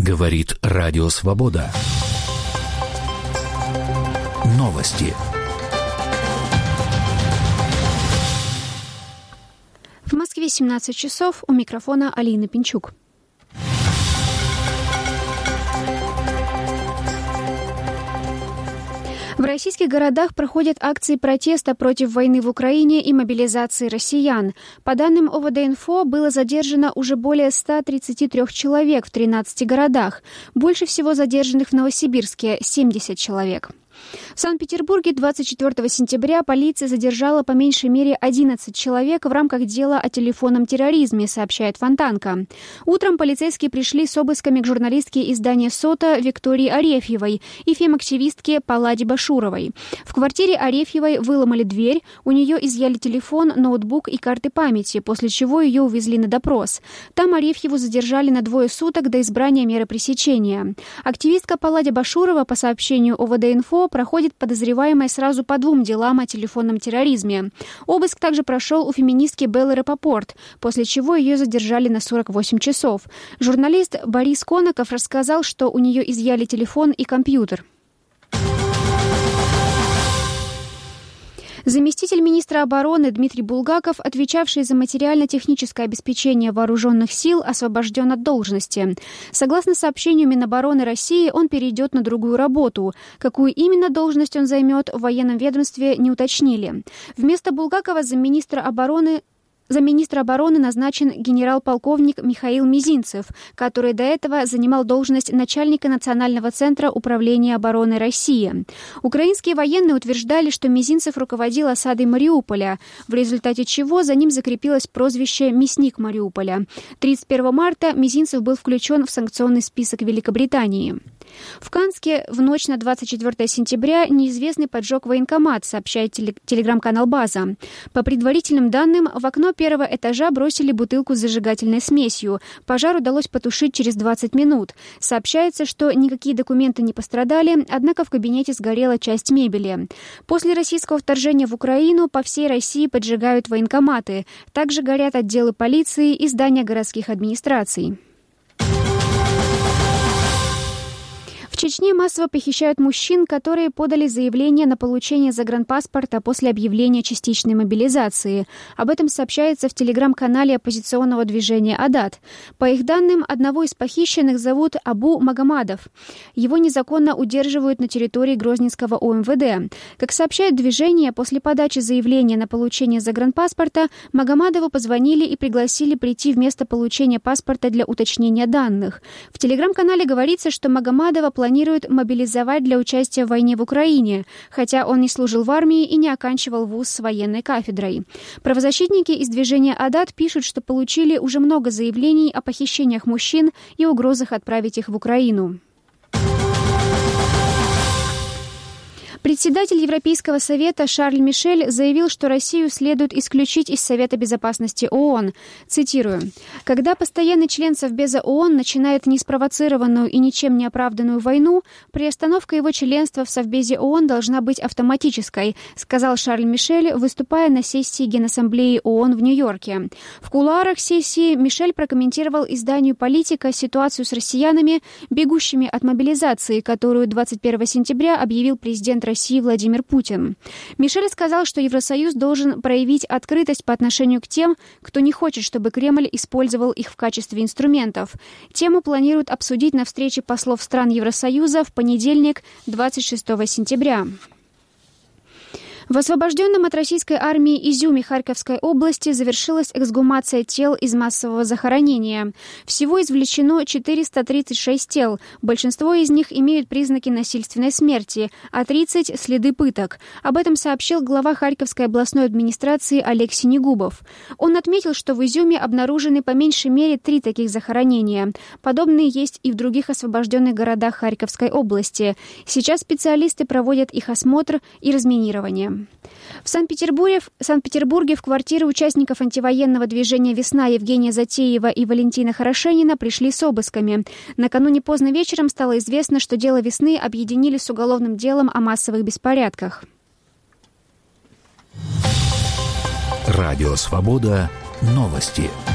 Говорит Радио Свобода. Новости. В Москве 17 часов. У микрофона Алина Пинчук. В российских городах проходят акции протеста против войны в Украине и мобилизации россиян. По данным ОВД-Инфо, было задержано уже более 133 человек в 13 городах. Больше всего задержанных в Новосибирске – 70 человек. В Санкт-Петербурге 24 сентября полиция задержала по меньшей мере 11 человек в рамках дела о телефонном терроризме, сообщает Фонтанка. Утром полицейские пришли с обысками к журналистке издания «Сота» Виктории Арефьевой и фем-активистке Палладе Башуровой. В квартире Арефьевой выломали дверь, у нее изъяли телефон, ноутбук и карты памяти, после чего ее увезли на допрос. Там Арефьеву задержали на 2 суток до избрания меры пресечения. Активистка Палладе Башурова, по сообщению ОВД-Инфо, проходит подозреваемая сразу по 2 делам о телефонном терроризме. Обыск также прошел у феминистки Беллы Рапопорт, после чего ее задержали на 48 часов. Журналист Борис Конаков рассказал, что у нее изъяли телефон и компьютер. Заместитель министра обороны Дмитрий Булгаков, отвечавший за материально-техническое обеспечение вооруженных сил, освобожден от должности. Согласно сообщению Минобороны России, он перейдет на другую работу. Какую именно должность он займет, в военном ведомстве не уточнили. Вместо Булгакова замминистра обороны назначен генерал-полковник Михаил Мизинцев, который до этого занимал должность начальника Национального центра управления обороны России. Украинские военные утверждали, что Мизинцев руководил осадой Мариуполя, в результате чего за ним закрепилось прозвище «Мясник Мариуполя». 31 марта Мизинцев был включен в санкционный список Великобритании. В Канске в ночь на 24 сентября неизвестный поджег военкомат, сообщает телеграм-канал «База». По предварительным данным, в окно 1-го этажа бросили бутылку с зажигательной смесью. Пожар удалось потушить через 20 минут. Сообщается, что никакие документы не пострадали, однако в кабинете сгорела часть мебели. После российского вторжения в Украину по всей России поджигают военкоматы. Также горят отделы полиции и здания городских администраций. В Чечне массово похищают мужчин, которые подали заявление на получение загранпаспорта после объявления частичной мобилизации. Об этом сообщается в телеграм-канале оппозиционного движения «Адат». По их данным, одного из похищенных зовут Абу Магомадов. Его незаконно удерживают на территории Грозненского ОМВД. Как сообщает движение, после подачи заявления на получение загранпаспорта Магомадову позвонили и пригласили прийти в место получения паспорта для уточнения данных. В телеграм-канале говорится, что Магомадова планируют мобилизовать для участия в войне в Украине, хотя он не служил в армии и не оканчивал вуз с военной кафедрой. Правозащитники из движения «Адат» пишут, что получили уже много заявлений о похищениях мужчин и угрозах отправить их в Украину. Председатель Европейского совета Шарль Мишель заявил, что Россию следует исключить из Совета безопасности ООН. Цитирую. «Когда постоянный член Совбеза ООН начинает неспровоцированную и ничем не оправданную войну, приостановка его членства в Совбезе ООН должна быть автоматической», сказал Шарль Мишель, выступая на сессии Генассамблеи ООН в Нью-Йорке. В кулуарах сессии Мишель прокомментировал изданию «Политика» ситуацию с россиянами, бегущими от мобилизации, которую 21 сентября объявил президент России Владимир Путин. Мишель сказал, что Евросоюз должен проявить открытость по отношению к тем, кто не хочет, чтобы Кремль использовал их в качестве инструментов. Тему планируют обсудить на встрече послов стран Евросоюза в понедельник, 26 сентября. В освобожденном от российской армии Изюме Харьковской области завершилась эксгумация тел из массового захоронения. Всего извлечено 436 тел. Большинство из них имеют признаки насильственной смерти, а 30 – следы пыток. Об этом сообщил глава Харьковской областной администрации Олег Синегубов. Он отметил, что в Изюме обнаружены по меньшей мере 3 таких захоронения. Подобные есть и в других освобожденных городах Харьковской области. Сейчас специалисты проводят их осмотр и разминирование. В Санкт-Петербурге в квартиры участников антивоенного движения «Весна» Евгения Затеева и Валентина Хорошенина пришли с обысками. Накануне поздно вечером стало известно, что дело «Весны» объединили с уголовным делом о массовых беспорядках. Радио «Свобода». Новости.